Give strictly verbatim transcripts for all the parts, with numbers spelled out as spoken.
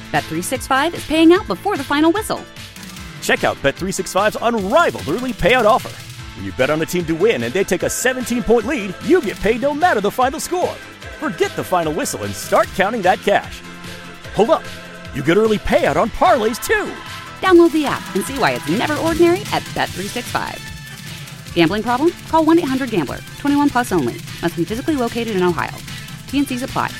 Bet three sixty-five is paying out before the final whistle. Check out Bet three sixty-five's unrivaled early payout offer. When you bet on a team to win and they take a seventeen-point lead, you get paid no matter the final score. Forget the final whistle and start counting that cash. Hold up. You get early payout on parlays, too. Download the app and see why it's never ordinary at Bet three sixty-five. Gambling problem? Call one eight hundred gambler. twenty-one plus only. Must be physically located in Ohio. T and Cs apply.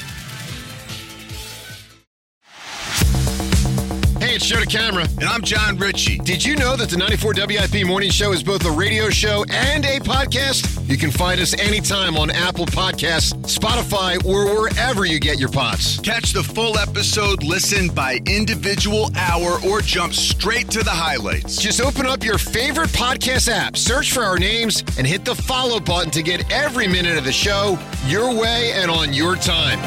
Hey, it's Joe DeCamara. And I'm John Ritchie. Did you know that the ninety-four W I P Morning Show is both a radio show and a podcast? You can find us anytime on Apple Podcasts, Spotify, or wherever you get your pods. Catch the full episode, listen by individual hour, or jump straight to the highlights. Just open up your favorite podcast app, search for our names, and hit the follow button to get every minute of the show your way and on your time.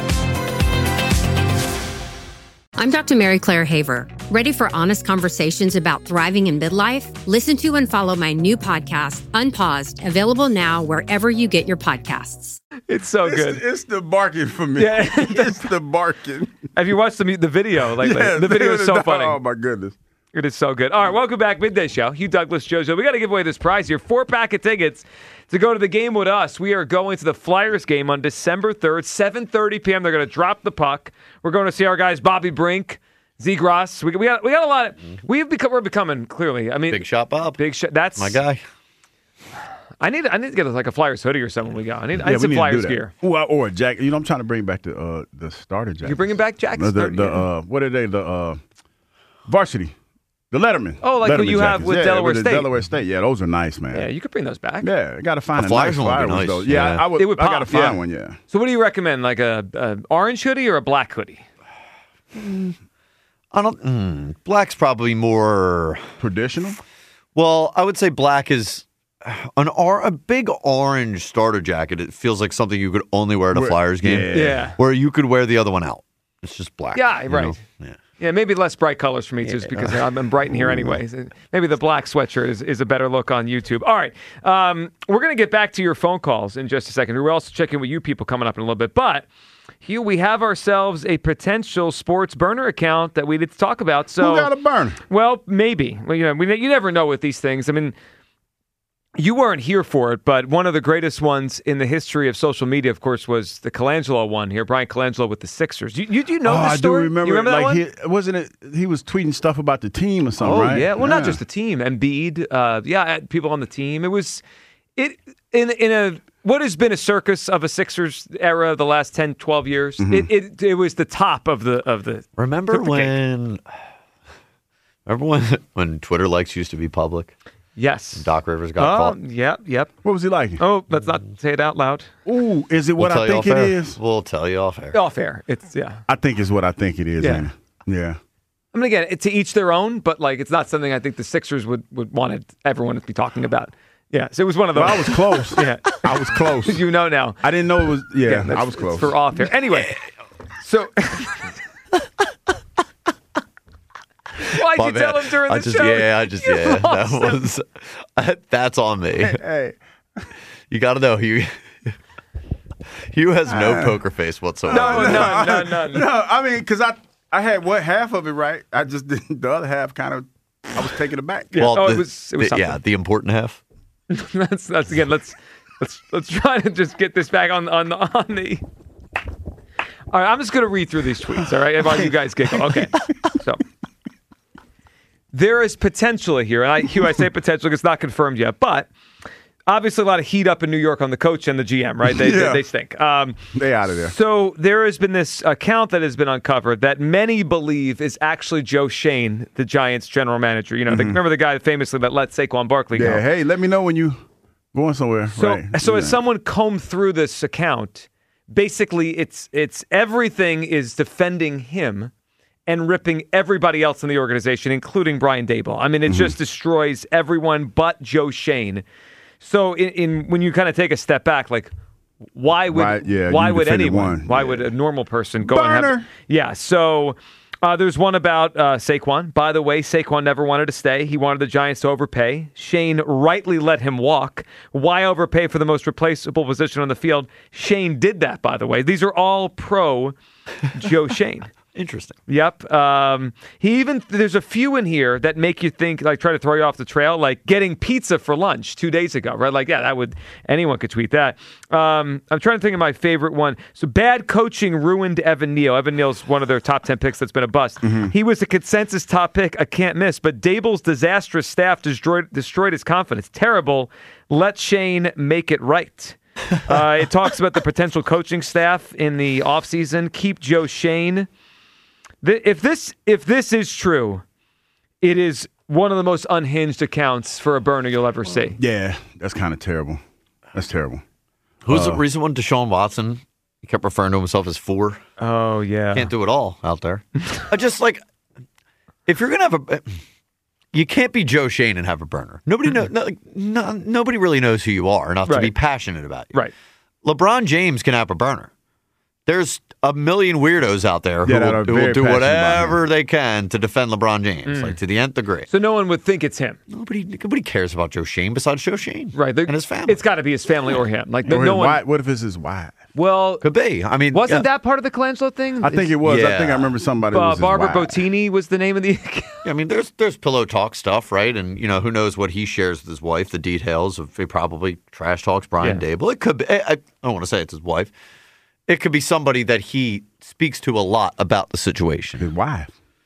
I'm Doctor Mary Claire Haver. Ready for honest conversations about thriving in midlife? Listen to and follow my new podcast, Unpaused, available now wherever you get your podcasts. It's so it's, good. It's the barking for me. Yeah. It's the barking. Have you watched the, the video? Like, yeah, like the video is so not, funny. Oh, my goodness. It is so good. All right, welcome back. Midday Show. Hugh Douglas, JoJo. We got to give away this prize here. Four-pack of tickets to go to the game with us. We are going to the Flyers game on December third, seven thirty p.m. They're going to drop the puck. We're going to see our guys Bobby Brink, Zegras. We, we got we got a lot of we've become we're becoming clearly. I mean, Big Shot Bob. Big Shot. That's my guy. I need I need to get like a Flyers hoodie or something. We got. I need, yeah, I need some need Flyers gear. Well, or a jacket. You know, I'm trying to bring back the uh, the starter jacket. You bringing back jackets? The, the, the uh, what are they? The uh, varsity. The Letterman. Oh, like Letterman what you jackets. have with yeah, Delaware with State. Delaware State. Yeah, those are nice, man. Yeah, you could bring those back. Yeah, I got to find a a Flyers nice one would flyer be one, nice. though. Yeah, Yeah. I would. It would I pop, got to find yeah. one. Yeah. So, what do you recommend? Like a, a orange hoodie or a black hoodie? I don't. Mm, black's probably more traditional. Well, I would say black is an or a big orange starter jacket. It feels like something you could only wear at a Where- Flyers game. yeah. Yeah. Where you could wear the other one out. It's just black. Yeah, you right. know? Yeah. Yeah, maybe less bright colors for me, just because I'm I'm bright in here anyways. Maybe the black sweatshirt is, is a better look on YouTube. All right. Um, we're going to get back to your phone calls in just a second. We're also checking with you people coming up in a little bit. But, Hugh, we have ourselves a potential sports burner account that we need to talk about. So, Who got a burner? Well, maybe. Well, you know, we, you never know with these things. I mean, you weren't here for it, but one of the greatest ones in the history of social media, of course, was the Colangelo one here. Brian Colangelo with the Sixers. You, you, do you know oh, this story? I do remember. You remember that like one? He, wasn't it? He was tweeting stuff about the team or something, Oh right? yeah, well, not just the team. Embiid, uh, yeah, people on the team. It was it in in a what has been a circus of a Sixers era the last ten, twelve years. Mm-hmm. It, it it was the top of the of the. Remember took the cake. when? Remember when when Twitter likes used to be public? Yes. Doc Rivers got Oh, caught. yep, yep. What was he like? Oh, let's not say it out loud. Ooh, is it what We'll tell I you think off it air. is? We'll tell you off air. Off air. It's yeah. I think it's what I think it is. Yeah. ain't it? Yeah. I mean, again, it's to each their own, but like it's not something I think the Sixers would would want it, everyone to be talking about. Yeah, so it was one of those. Well, I was close. Yeah, I was close. you know now. I didn't know it was. Yeah, that's- I was it's close. for off air. Anyway, so. Why'd My you bad. tell him during the I just, show? Yeah, I just, You yeah. lost That him. was, that's on me. Hey, You got to know, Hugh. Hugh has no Uh, poker face whatsoever. No, no, no, no, no. no, I mean, because I I had what half of it right. I just did the other half kind of. I was taken aback. Yeah. Well, Oh, it the- was- it was the- yeah, something. the important half. that's that's again. Let's let's let's try to just get this back on on the on the. All right, I'm just gonna read through these tweets. All right, while you guys giggle. Okay, so there is potential here, and I, Hugh, I say potential because it's not confirmed yet, but obviously a lot of heat up in New York on the coach and the G M. Right? They Yeah. they, they stink. Um, They out of there. So there has been this account that has been uncovered that many believe is actually Joe Shane, the Giants general manager. You know, the, remember the guy famously that let Saquon Barkley Yeah. go. Hey, let me know when you going somewhere. So, right. so yeah. as someone combed through this account, basically it's it's everything is defending him and ripping everybody else in the organization, including Brian Daboll. I mean, it Mm-hmm. just destroys everyone but Joe Shane. So, in, in when you kind of take a step back, like, why would Right, yeah, why you would defended anyone? one. Why Yeah. would a normal person go and have? Burner. Yeah. So. Uh, there's one about uh, Saquon. By the way, Saquon never wanted to stay. He wanted the Giants to overpay. Shane rightly let him walk. Why overpay for the most replaceable position on the field? Shane did that, by the way. These are all pro Joe Shane. Interesting. Yep. Um, he even there's a few in here that make you think, like, try to throw you off the trail, like getting pizza for lunch two days ago, right? Like, yeah, that would anyone could tweet that. Um, I'm trying to think of my favorite one. So, bad coaching ruined Evan Neal. Evan Neal's one of their top ten picks that's been a bust. Mm-hmm. He was a consensus top pick, a can't miss, but Dable's disastrous staff destroyed destroyed his confidence. Terrible. Let Shane make it right. uh, it talks about the potential coaching staff in the offseason. Keep Joe Shane. If this if this is true, it is one of the most unhinged accounts for a burner you'll ever see. Yeah, that's kind of terrible. That's terrible. Who's uh, the recent one? Deshaun Watson. He kept referring to himself as four. Oh, yeah. Can't do it all out there. I just like, if you're going to have a, you can't be Joe Shane and have a burner. Nobody know, no, no, nobody really knows who you are enough Right. to be passionate about you. Right. LeBron James can have a burner. There's a million weirdos out there who Yeah, that will, are who will very do passionate about whatever him. they can to defend LeBron James, like to the nth degree. So no one would think it's him. Nobody, nobody cares about Joe Shane besides Joe Shane, Right. And his family. It's got to be his family or him. Like, Or no his one. wife- what if it's his wife? Well, Could be. I mean, wasn't yeah. that part of the Colangelo thing? I think it was. I Yeah. think I remember somebody. Uh, was his Barbara wife. Bottini was the name of the. I mean, there's there's pillow talk stuff, right? And you know, who knows what he shares with his wife? The details of he probably trash talks Brian Yeah. Dable. It could be. I, I don't want to say it's his wife. It could be somebody that he speaks to a lot about the situation. His wife.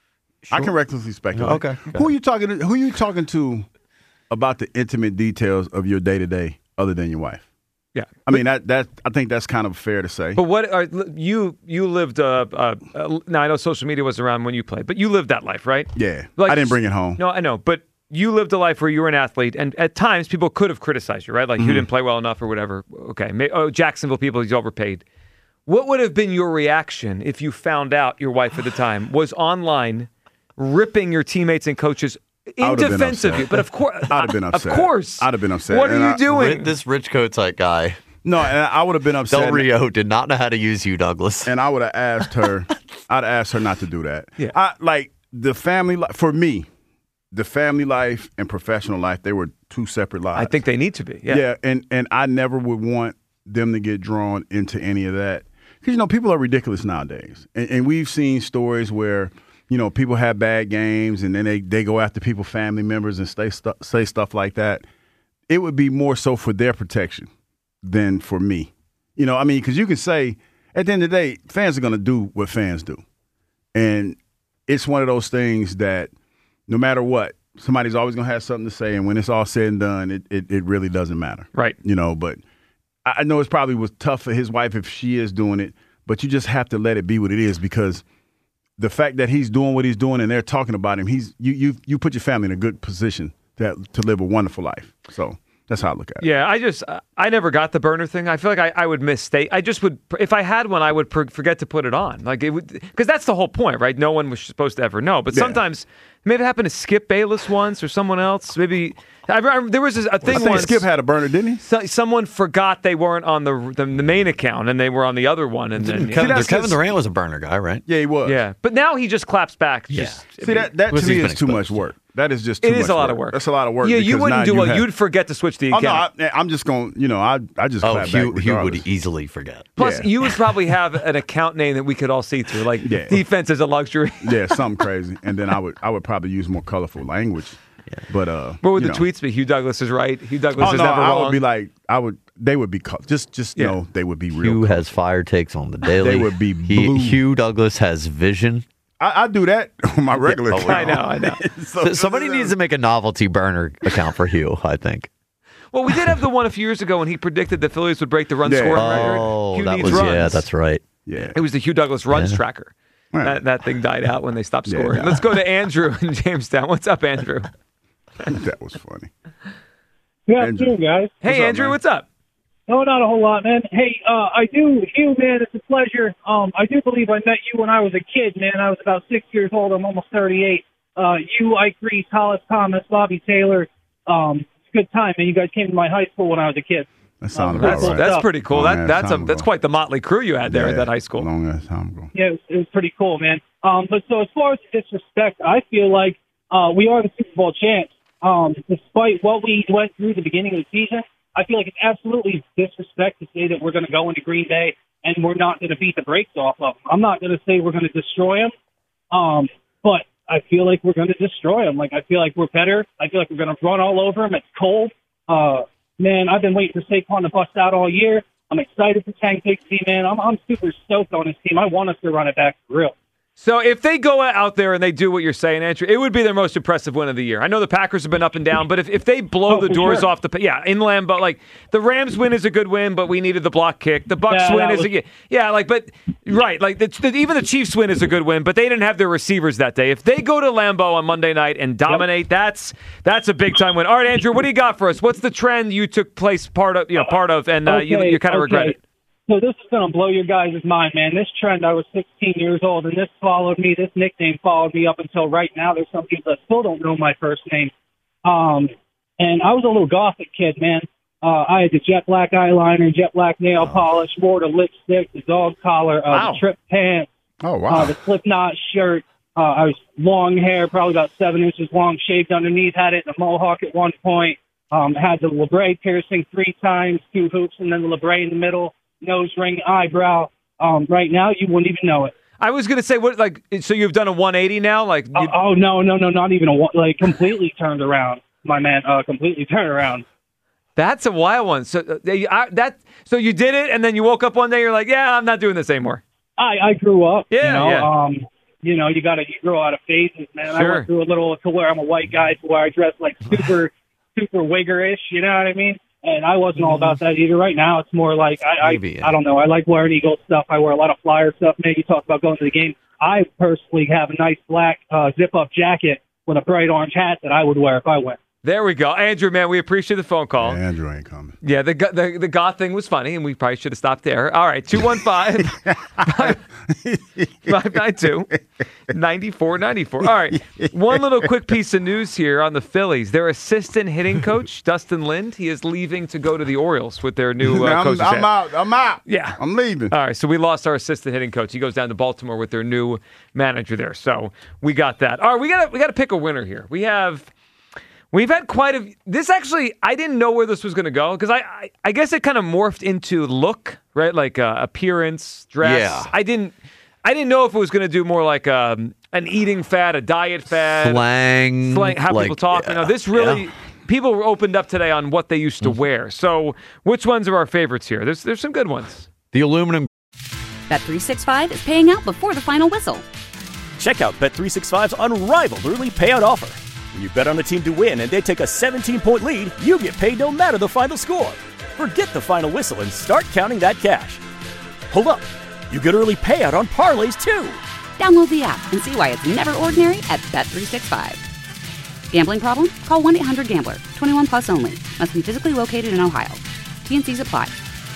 I can recklessly speculate. Okay. Who are you talking to? Who are you talking to about the intimate details of your day to day, other than your wife? Yeah. I mean that that I think that's kind of fair to say. But what are you? You lived. Uh, uh, uh, now I know social media was around when you played, but you lived that life, right? Yeah. Like- I didn't bring it home. No, I know, but you lived a life where you were an athlete, and at times people could have criticized you, right? Like Mm-hmm. you didn't play well enough or whatever. Okay, May, oh Jacksonville people, he's overpaid. What would have been your reaction if you found out your wife at the time was online ripping your teammates and coaches in I would have been defense of upset. you? But of course, I'd have been upset. Of course, I'd have been upset. What are And you I- doing? Ri- This rich coat type guy, No, and I would have been upset. Del Rio, did not know how to use you, Douglas. And I would have asked her. I'd asked her not to do that. Yeah. I like the family life for me. The family life and professional life, they were two separate lives. I think they need to be. Yeah. Yeah, and and I never would want them to get drawn into any of that. Because, you know, people are ridiculous nowadays. And, and we've seen stories where, you know, people have bad games and then they, they go after people's family members and say, stu- say stuff like that. It would be more so for their protection than for me. You know, I mean, because you can say, at the end of the day, fans are going to do what fans do. And it's one of those things that no matter what, somebody's always going to have something to say. And when it's all said and done, it, it, it really doesn't matter. Right. You know, but I know it's probably was tough for his wife if she is doing it, but you just have to let it be what it is because the fact that he's doing what he's doing and they're talking about him, he's you you you put your family in a good position to to live a wonderful life. So that's how I look at it. Yeah, I just I never got the burner thing. I feel like I, I would mistake. I just would if I had one, I would per- forget to put it on. Like it would because that's the whole point, right? No one was supposed to ever know. But Yeah. sometimes maybe it happened to Skip Bayless once or someone else. Maybe I, I, there was a I thing think once. Skip had a burner, didn't he? So, someone forgot they weren't on the, the the main account and they were on the other one, and then Kevin, that's Kevin just- Durant was a burner guy, right? Yeah, he was. yeah. But now he just claps back. Just, See that that Was to me he's been is too much exposed. work. That is just too it much is a lot of work. That's a lot of work. Yeah, you because wouldn't now do you well. have- You'd forget to switch the Oh account. no, I, I'm just going. You know, I I just Oh, clap Hugh, back Hugh regardless. would easily forget. Plus, Yeah. you would probably have an account name that we could all see through. Like Yeah. defense is a luxury. Yeah, something crazy. And then I would I would probably use more colorful language. But uh, What would you the know. tweets be? Hugh Douglas is right. Hugh Douglas Oh is no, never I wrong. would be like I would. They would be co- just just Yeah. know they would be real. Hugh colorful. has fire takes on the daily. They would be He- blue. Hugh Douglas has vision. I, I do that on my regular. Oh, account. I know, I know. So- Somebody needs to make a novelty burner account for Hugh, I think. Well, we did have the one a few years ago when he predicted the Phillies would break the run Yeah. scoring record. Oh, Hugh that needs was runs. yeah, that's right. Yeah. It was the Hugh Douglas runs Yeah. tracker. Right. That, that thing died out when they stopped Yeah, scoring. no. Let's go to Andrew in Jamestown. What's up, Andrew? That was funny. Good Andrew. afternoon, guys. Hey, What's up, Andrew, man? what's up? No, not a whole lot, man. Hey, uh, I do, Hugh, man, it's a pleasure. Um, I do believe I met you when I was a kid, man. I was about six years old. I'm almost thirty-eight. Uh, you, Ike Reese, Hollis Thomas, Bobby Taylor. Um, it's a good time, man. You guys came to my high school when I was a kid. That sounds Uh, about That's right. that's pretty cool. Long That ass that's a time that's ago. quite the motley crew you had there Yeah, at that high school. Long ass time ago. Yeah, it was, it was pretty cool, man. Um, but so as far as disrespect, I feel like uh, we are the Super Bowl champs. Um, despite what we went through at the beginning of the season, I feel like it's absolutely disrespect to say that we're going to go into Green Bay and we're not going to beat the brakes off of them. I'm not going to say we're going to destroy them, Um, but I feel like we're going to destroy them. Like, I feel like we're better. I feel like we're going to run all over them. It's cold. Uh, man, I've been waiting for Saquon to bust out all year. I'm excited for Tank Bigsby, man. I'm, I'm super stoked on his team. I want us to run it back for real. So if they go out there and they do what you're saying, Andrew, it would be their most impressive win of the year. I know the Packers have been up and down, but if, if they blow Oh, the for doors sure. off the yeah in Lambeau, like the Rams win is a good win, but we needed the block kick. The Bucks Yeah, win that is was- a yeah like but right like the, the, even the Chiefs win is a good win, but they didn't have their receivers that day. If they go to Lambeau on Monday night and dominate, that's that's a big time win. All right, Andrew, what do you got for us? What's the trend you took place part of you know part of and uh, you Okay, you kind of okay. regret it? So this is going to blow your guys' mind, man. This trend, I was sixteen years old, and this followed me. This nickname followed me up until right now. There's some people that still don't know my first name. Um, and I was a little gothic kid, man. Uh, I had the jet black eyeliner, jet black nail polish, wore the lipstick, the dog collar, uh, Wow. the trip pants, Oh, wow. uh, the slip knot shirt. Uh, I was long hair, probably about seven inches long, shaved underneath, had it in a mohawk at one point. Um, had the LeBray piercing three times, two hoops, and then the LeBray in the middle. Nose ring, eyebrow. Um, right now, you wouldn't even know it. I was gonna say what like so you've done a one eighty now like you, Oh, oh no, no, no, not even a one. Like completely turned around, my man. Uh, completely turned around. that's a wild one. So uh, they- I, that so you did it and then you woke up one day you're like yeah I'm not doing this anymore. I, I grew up. Yeah, you know, yeah. um, you know, you got to you grow out of phases, man. I Sure. went through a little to where I'm a white guy to where I dress like super, super wiggerish. You know what I mean? And I wasn't all about that either. Right now, it's more like I, Maybe, I, yeah. I don't know. I like wearing Eagle stuff. I wear a lot of flyer stuff. Man, you talk about going to the game. I personally have a nice black uh, zip-up jacket with a bright orange hat that I would wear if I went. There we go. Andrew, man, we appreciate the phone call. Yeah, Andrew ain't coming. Yeah, the go- the the goth thing was funny, and we probably should have stopped there. All right, two one five, five nine two, nine four nine four. All right, one little quick piece of news here on the Phillies. Their assistant hitting coach, Dustin Lind, he is leaving to go to the Orioles with their new uh, I'm, coaching I'm staff. out. I'm out. Yeah. I'm leaving. All right, so we lost our assistant hitting coach. He goes down to Baltimore with their new manager there. So we got that. All right, we got we got to pick a winner here. We have we've had quite a this actually. I didn't know where this was going to go because I, I I guess it kind of morphed into look, right? Like uh, appearance, dress. Yeah. I didn't I didn't know if it was going to do more like um, an eating fad, a diet fad, Slang. slang, how like, people talk. yeah, you know, this really. yeah. People were opened up today on what they used to wear. So, which ones are our favorites here? There's there's some good ones. The aluminum. Bet three sixty-five is paying out before the final whistle. Check out Bet three sixty-five's unrivaled early payout offer. When you bet on a team to win and they take a seventeen-point lead, you get paid no matter the final score. Forget the final whistle and start counting that cash. Hold up. You get early payout on parlays, too. Download the app and see why it's never ordinary at Bet three sixty-five. Gambling problem? Call one eight hundred gambler. twenty-one plus only. Must be physically located in Ohio. T N Cs apply.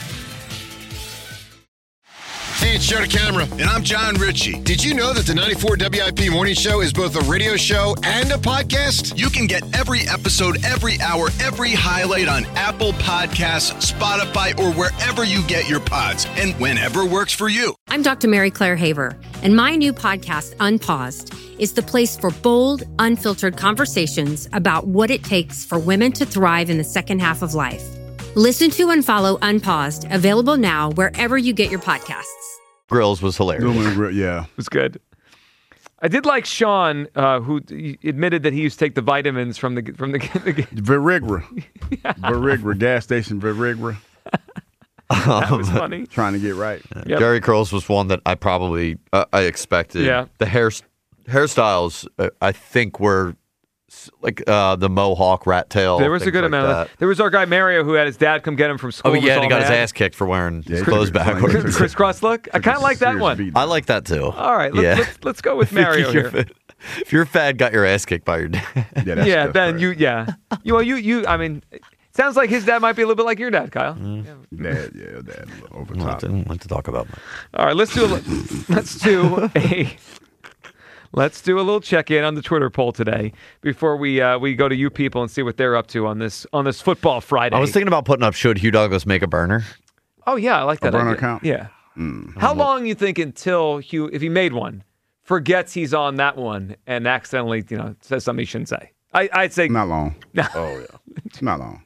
Hey, it's Joe DeCamera. And I'm John Ritchie. Did you know that the ninety-four W I P Morning Show is both a radio show and a podcast? You can get every episode, every hour, every highlight on Apple Podcasts, Spotify, or wherever you get your pods, and whenever works for you. I'm Doctor Mary Claire Haver, and my new podcast, Unpaused, is the place for bold, unfiltered conversations about what it takes for women to thrive in the second half of life. Listen to and follow Unpaused, available now wherever you get your podcasts. Grills was hilarious. Aluminum grill, yeah. It was good. I did like Sean, uh, who d- admitted that he used to take the vitamins from the from the. the Verigra. Verigra. Gas station Verigra. that was funny. Trying to get right. Yep. Jerry Curls was one that I probably uh, I expected. Yeah. The hair hairstyles uh, I think were s- like uh, the mohawk rat tail. There was a things good like amount that. of that. There was our guy Mario who had his dad come get him from school. Oh yeah, was and he all got his mad. ass kicked for wearing Yeah, his he clothes took it funny. backwards. Crisscross look. I kind of like that Serious one. beating. I like that too. All right, let's, Yeah. let's, let's go with Mario If here. If your fad got your ass kicked by your dad. Yeah, that's Yeah, stuff, then right. you, yeah, you, well, you, you. I mean, it sounds like his dad might be a little bit like your dad, Kyle. Mm. Dad, yeah, dad, a little over I top. didn't like to talk about that. All right, let's do a, li- let's do a. Let's do a little check-in on the Twitter poll today before we uh, we go to you people and see what they're up to on this on this football Friday. I was thinking about putting up should Hugh Douglas make a burner? oh yeah, I like that burner idea. account? Yeah. How long you think until Hugh, if he made one, forgets he's on that one and accidentally, you know, says something he shouldn't say? I, I'd say Not long. No. Oh, yeah. Not long.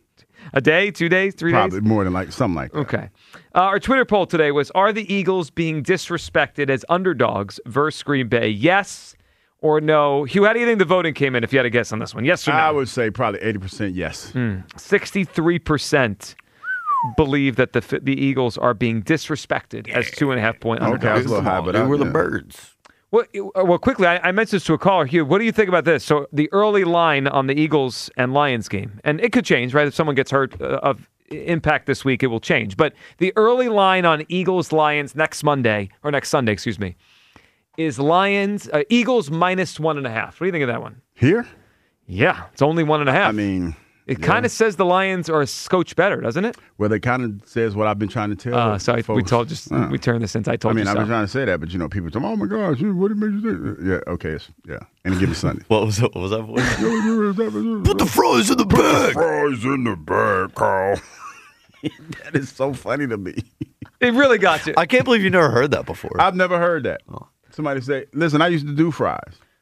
A day, two days, three Probably days? more than like something like that. Okay. Uh, our Twitter poll today was, are the Eagles being disrespected as underdogs versus Green Bay? Yes or no? Hugh, how do you think the voting came in if you had to guess on this one? Yes or no? I would say probably eighty percent yes. Hmm. sixty-three percent believe that the the Eagles are being disrespected as two and a half point Okay, I underdogs. was a little high, but They I, were the yeah. birds. Well, it- well, quickly, I, I mentioned this to a caller. Hugh, what do you think about this? So the early line on the Eagles and Lions game, and it could change, right? If someone gets hurt uh, of impact this week, it will change. But the early line on Eagles Lions next Monday or next Sunday, excuse me, is Lions uh, Eagles minus one and a half. What do you think of that one? Here? Yeah, it's only one and a half. I mean, it yeah. kind of says the Lions are a scotch better, doesn't it? well, it kind of says what I've been trying to tell. Uh, so I, we folks. told just Uh. we turned this into I told I mean, you I've so. been trying to say that, but you know, people say, "Oh my gosh, what did you do?" Yeah, okay, it's, yeah, and give me Sunday. What was it? What was that voice? Put the fries in the bag. Fries in the bag, Carl. That is so funny to me. It really got you. I can't believe you never heard that before. I've never heard that. Somebody say, "Listen, I used to do fries."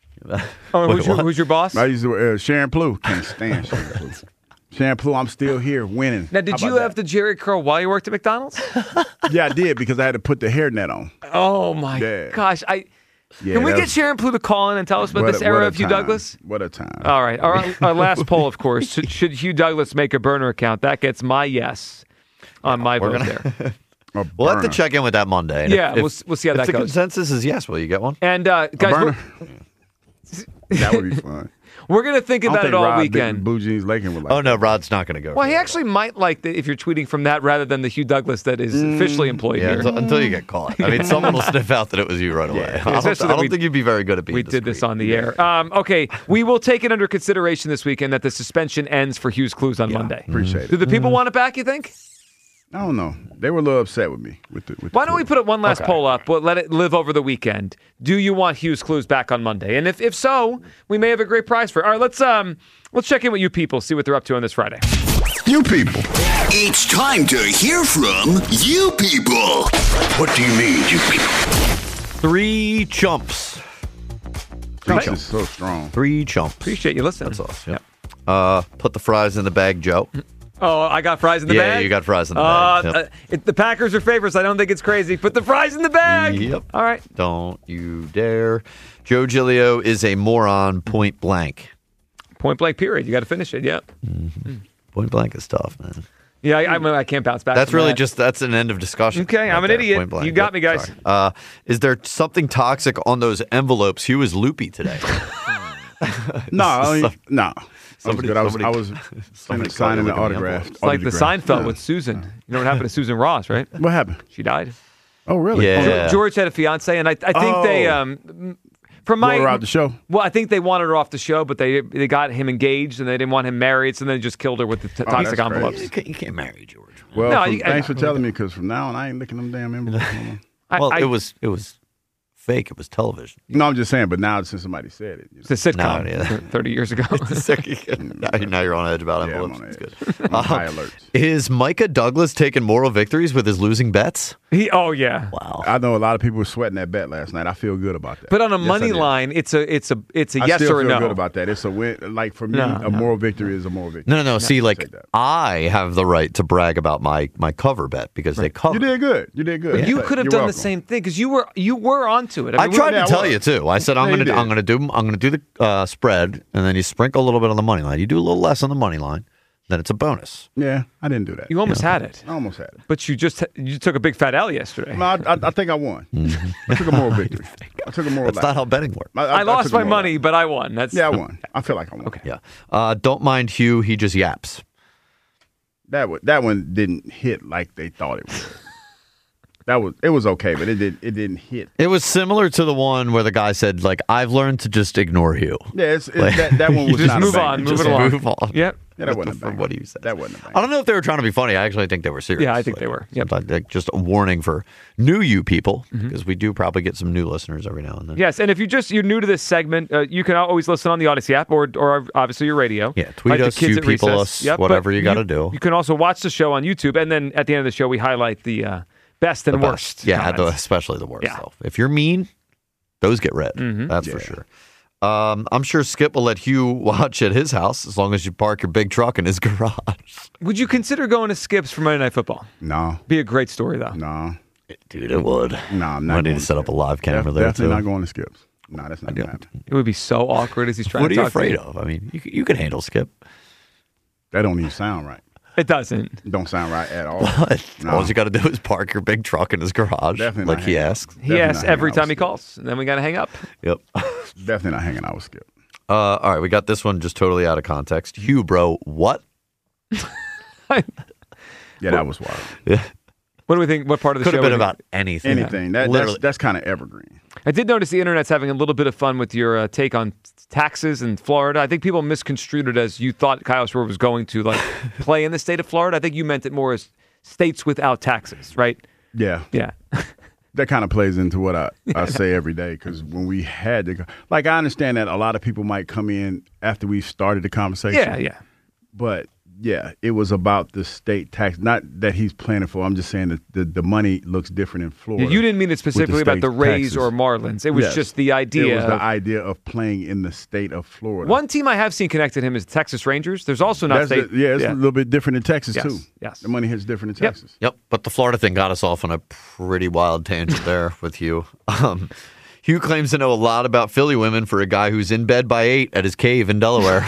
Oh, Wait, who's, your, what? who's your boss? I used to uh, Sharon Plu. Can't stand Sharon Plu. Sharon Plu, I'm still here winning. Now, did How you about have the Jerry curl while you worked at McDonald's? that? Yeah, I did because I had to put the hairnet on. Oh my Yeah. gosh! I Yeah, can we that get was- Sharon Plu to call in and tell us about What this a- era what a of Hugh time. Douglas? What a time. All right. Our, our last poll, of course, should, should Hugh Douglas make a burner account? That gets my yes on my we're vote gonna- there. A We'll have to burner. check in with that Monday. And Yeah, if, we'll s- we'll see how if that the goes. consensus is yes, will you get one? And uh, A guys, burner? we're, That would be fun. we're going to think I don't about think it all Rod weekend. Blue Jeans Lakin would like Oh no, Rod's not going to go. Well, for he it. actually might like the, if you're tweeting from that rather than the Hugh Douglas that is Mm. officially employed Yeah, here. until, until you get caught. I mean, someone will sniff out that it was you right away. I don't, especially I that don't we- think you'd be very good at being We did this discreet. on the air. Um, okay, we will take it under consideration this weekend that the suspension ends for Hugh's Clues on Monday. Appreciate Do it. the people want it back, you think? I don't know. They were a little upset with me. With the, with Why the don't we clue. put it one last Okay. poll up? We'll let it live over the weekend. Do you want Hugh's Clues back on Monday? And if, if so, we may have a great prize for it. All right, let's um let's check in with you people, see what they're up to on this Friday. You people. It's time to hear from you people. What do you mean, you people? Three chumps. Chunks is so strong. Three chumps. Appreciate you listening. That's us. Yeah. Uh, put the fries in the bag, Joe. Oh, I got fries in the Yeah, bag? you got fries in the Uh, bag. Yep. uh, it, the Packers are favorites. I don't think it's crazy. Put the fries in the bag. Yep. All right. Don't you dare. Joe Giglio is a moron, point blank. Point blank period. You got to finish it. Yeah. Point blank is tough, man. Yeah, I, I, I can't bounce back. That's from really that. just, that's an end of discussion. Okay, I'm right an there, idiot. point blank. You got Yep, me, guys. sorry. Uh, is there something toxic on those envelopes? Hugh is loopy today. No, I mean, no. Somebody- I was good. I somebody- was, I was somebody signing the caught you looking at the autograph. envelopes. It's like the autograph. Seinfeld Yeah. with Susan. You know what happened to Susan Ross, right? What happened? She died. Oh, really? Yeah. George had a fiance, and I, I think they, Oh. um, from my, Wore her out the show. well, I think they wanted her off the show, but they they got him engaged, and they didn't want him married, so they just killed her with the t- Oh, toxic that's envelopes. crazy. you, can't, you can't marry George. Well, No, from- you- thanks I- for telling me, because from now on, I ain't licking them damn envelopes no more. I, Well, I, it was it was fake. It was television. No, I'm just saying, but now since somebody said it. You know. it's a sitcom No, yeah. th- thirty years ago. now, now you're on edge about Yeah, I'm envelopes. on It's edge. good. I'm on high Um, alert. Is Micah Douglas taking moral victories with his losing bets? he, oh yeah. Wow. I know a lot of people were sweating that bet last night. I feel good about that. But on a Yes, I money did. line, it's a it's a it's a I yes still or a feel no. good about that. It's a win. Like for me, No, a no. moral victory is a moral victory. No, no, no. See, I'll like take that. I have the right to brag about my my cover bet because they cover. You did good. You did good. You But could have you're done the welcome. same thing because you were you were onto it. I mean, we- tried yeah, to I tell was. you too. I said I'm Yeah, you gonna did. I'm gonna do I'm gonna do the uh, spread, and then you sprinkle a little bit on the money line. You do a little less on the money line, then it's a bonus. Yeah, I didn't do that. You almost had it, I almost had it. but you just you took a big fat L yesterday. No, I, I, I think I won. I took a moral victory. I took a moral. That's not lap. how betting works. I, I, lost took a my moral money, lap. but I won. That's Yeah, I won. I feel like I won. Okay. Yeah. Uh, don't mind Hugh. He just yaps. That one, that one didn't hit like they thought it would. That was it was okay, but it did it didn't hit. It was similar to the one where the guy said, like, I've learned to just ignore Hugh. Yeah, it's, it's, Like- that, that one You was just not move a on, banger. move Just it along. move on. Yep. Yeah, that wasn't a For banger. what do you say? That wasn't a I banger. don't know if they were trying to be funny. I actually think they were serious. Yeah, I think Like, they were. Yep. sometimes, like, just a warning for new you people, Mm-hmm. because we do probably get some new listeners every now and then. Yes, and if you just you're new to this segment, uh, you can always listen on the Odyssey app or or obviously your radio. Yeah, tweet Like the us, kids you at people recess. us, Yep, whatever but you gotta do. You can also watch the show on YouTube, and then at the end of the show, we highlight the uh, best and The worst. best. Yeah, the, comments. especially the worst. Yeah. So if you're mean, those get read. Mhm. That's Yeah. for sure. Um, I'm sure Skip will let Hugh watch at his house as long as you park your big truck in his garage. Would you consider going to Skip's for Monday Night Football? No. Be a great story, though. No. Dude, it would. No, I'm not. I need going to set up a live camera Def- there, Definitely too. not going to Skip's. No, that's not going to happen. It would be so awkward as he's trying What to are you talk to afraid you. of? I mean, you, you can handle Skip. That don't even sound right. It doesn't. Don't sound right at all. But No. all you got to do is park your big truck in his garage, Definitely like not he hanging out. asks. He Definitely asks not every hanging out time he with Skip. calls, and then we got to hang up. Yep. Definitely not hanging out with Skip. Uh, all right, we got this one just totally out of context. Hugh, bro, what? Yeah, that was wild. Yeah. What do we think? What part of the Could show? have been we think- about anything. Anything. That, Literally. that's that's kind of evergreen. I did notice the internet's having a little bit of fun with your uh, take on taxes in Florida. I think people misconstrued it as you thought Kyle Schwarber was going to like play in the state of Florida. I think you meant it more as states without taxes, right? Yeah. Yeah. That kind of plays into what I, I say every day because when we had to go, like I understand that a lot of people might come in after we started the conversation. Yeah, yeah. But yeah, it was about the state tax. Not that he's planning for. I'm just saying that the, the money looks different in Florida. Yeah, you didn't mean it with the specifically about the state Rays taxes. or Marlins. It was Yes. just the idea. It was the of- idea of playing in the state of Florida. One team I have seen connected him is the Texas Rangers. There's also not That's state. the- yeah, it's a little bit different in Texas Yes, too. yes. The money hits different in Yep. Texas. Yep, but the Florida thing got us off on a pretty wild tangent there with Hugh. Um, Hugh claims to know a lot about Philly women for a guy who's in bed by eight at his cave in Delaware.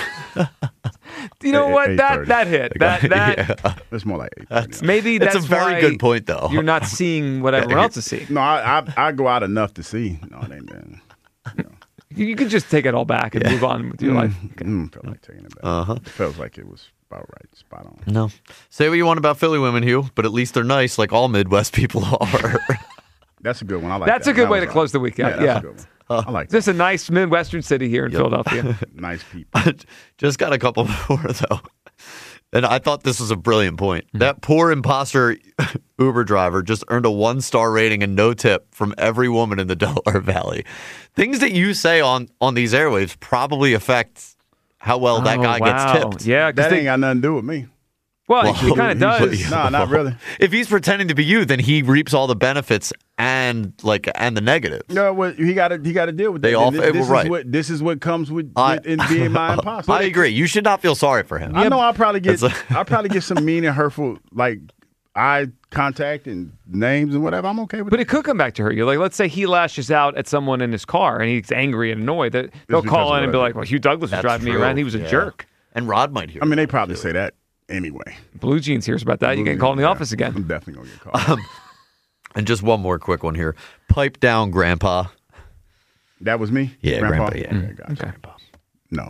You know Eight- what? eight That thirty. that hit. That that Yeah. It's more like eight. maybe That's that's a very why good point, though. You're not seeing what everyone else is seeing. No, I, I I go out enough to see. No, it ain't been. You, you can just take it all back and move on with your life. Okay. Mm, felt like taking it back. Uh-huh. It felt like it was about right, spot on. No. Say what you want about Philly women, Hugh, but at least they're nice like all Midwest people are. That's a good one. I like That's that. a good That way was to all close the right. weekend. Yeah, that's Yeah. a good one. I like Just a nice Midwestern city here in Philadelphia. that. Nice people. Just got a couple more, though. And I thought this was a brilliant point. That poor imposter Uber driver just earned a one-star rating and no tip from every woman in the Delaware Valley. Things that you say on, on these airwaves probably affect how well that Oh, guy wow. gets tipped. Yeah, 'cause That they- ain't got nothing to do with me. well, Well, he kind of does. he's- No, not really. If he's pretending to be you, then he reaps all the benefits and like and the negatives. No, well, he got to he got to deal with They that. all- And this, this right. is what this is what comes with, I- with in being my imposter. I agree. You should not feel sorry for him. I know I'll probably get That's a- I'll probably get some mean and hurtful like eye contact and names and whatever. I'm okay with But it. it could come back to hurt you. Like, let's say he lashes out at someone in his car and he's angry and annoyed. That they'll because call of in and what be I like, did. "Well, Hugh Douglas was That's driving me true. around. He was a Yeah. jerk." And Rod might hear. I mean, it. they probably say that anyway. Blue Jeans hears about that. You getting called in the Yeah, office again. I'm definitely gonna get called. And just one more quick one here. Pipe down, Grandpa. That was me. Yeah, Grandpa. Grandpa, yeah. Okay, gotcha. Okay. No,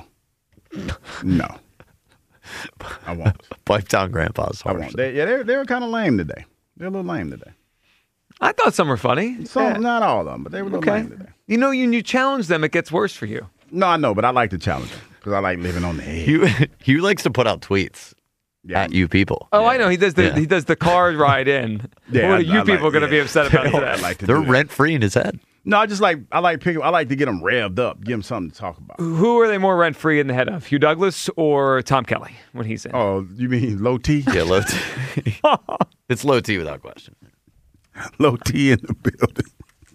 no, I won't. Pipe down, Grandpa's I harsh. won't. They, yeah, they they were kind of lame today. They're a little lame today. I thought some were funny. Some, Yeah. not all of them, but they were a little Okay. lame today. You know, you you challenge them, it gets worse for you. No, I know, but I like to challenge them because I like living on the edge. Hugh, Hugh likes to put out tweets Yeah. at you people. Oh, I know. He does the Yeah. he does the car ride in. Yeah, what I- are you I people like- going to be yeah. upset about I today? like to They're do that. rent free in his head. No, I just like I like pick. I like to get them revved up, give them something to talk about. Who are they more rent free in the head of, Hugh Douglas or Tom Kelly when he's in? Oh, you mean low T? Yeah, low T. It's low T without question. Low T in the building.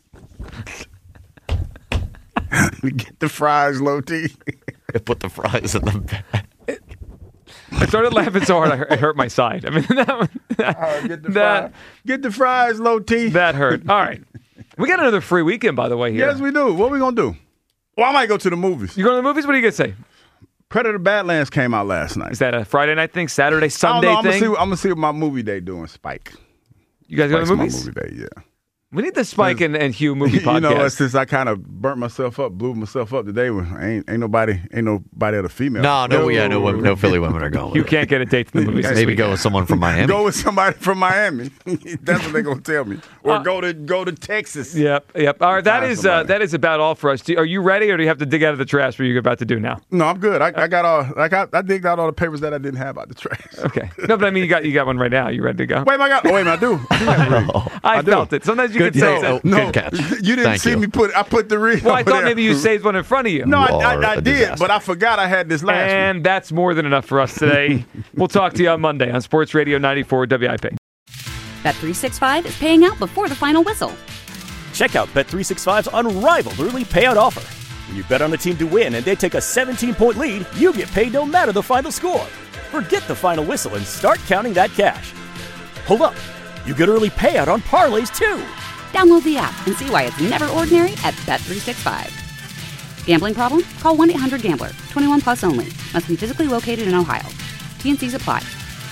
Get the fries, low T. Put the fries in the bag. I started laughing so hard I hurt, it hurt my side. I mean that one, that, Oh, get the that, fries. Get the fries, low T. that hurt. All right, we got another free weekend by the way here. Yes, we do. What we gonna do? Well, I might go to the movies. You going to the movies? What are you gonna say? Predator Badlands came out last night. Is that a Friday night thing? Saturday, Sunday I don't know. I'm thing? gonna see. I'm gonna see what my movie day doing. Spike. You guys go to Spike's the my movies? movie day. Yeah. We need the Spike and, and Hugh movie podcast. You know, since I kind of burnt myself up, blew myself up today, ain't ain't nobody, ain't nobody other female. No, no, yeah, no, women- no Philly women are going. You with it. can't get a date to the movies. this Maybe weekend. go with someone from Miami. Go with somebody from Miami. That's what they're gonna tell me. Or Uh, go to go to Texas. Yep, yep. All right, that Find is uh, somebody. that is about all for us. Do, are you ready, or do you have to dig out of the trash? What you're about to do now? No, I'm good. I, I got all like I, I digged out all the papers that I didn't have out the trash. Okay. No, but I mean, you got you got one right now. You ready to go? Wait, my God. Oh, wait, a minute, I do. I do have a ring. I, I do. felt it. Sometimes you Good can say catch. that. Oh, No, good catch. you didn't Thank see you. me put. I put the ring. Well, I over thought there. maybe you saved one in front of you. No, You I, are I, I a did, disaster. but I forgot I had this last one. And that's more than enough for us today. We'll talk to you on Monday on Sports Radio ninety-four W I P. Bet three sixty-five is paying out before the final whistle. Check out Bet three sixty-five's unrivaled early payout offer. When you bet on a team to win and they take a seventeen-point lead, you get paid no matter the final score. Forget the final whistle and start counting that cash. Hold up. You get early payout on parlays, too. Download the app and see why it's never ordinary at Bet three sixty-five. Gambling problem? Call one eight hundred gambler. twenty-one plus only. Must be physically located in Ohio. T N Cs apply.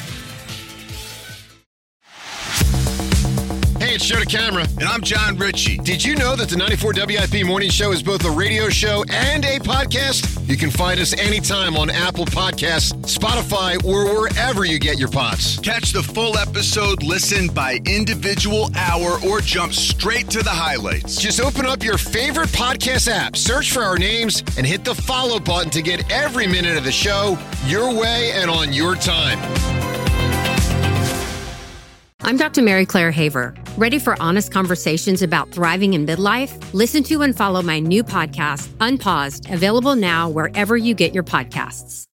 Hey, it's Joe DeCamera. And I'm John Ritchie. Did you know that the ninety-four W I P Morning Show is both a radio show and a podcast? You can find us anytime on Apple Podcasts, Spotify, or wherever you get your pods. Catch the full episode, listen by individual hour, or jump straight to the highlights. Just open up your favorite podcast app, search for our names, and hit the follow button to get every minute of the show your way and on your time. I'm Doctor Mary Claire Haver. Ready for honest conversations about thriving in midlife? Listen to and follow my new podcast, Unpaused, available now wherever you get your podcasts.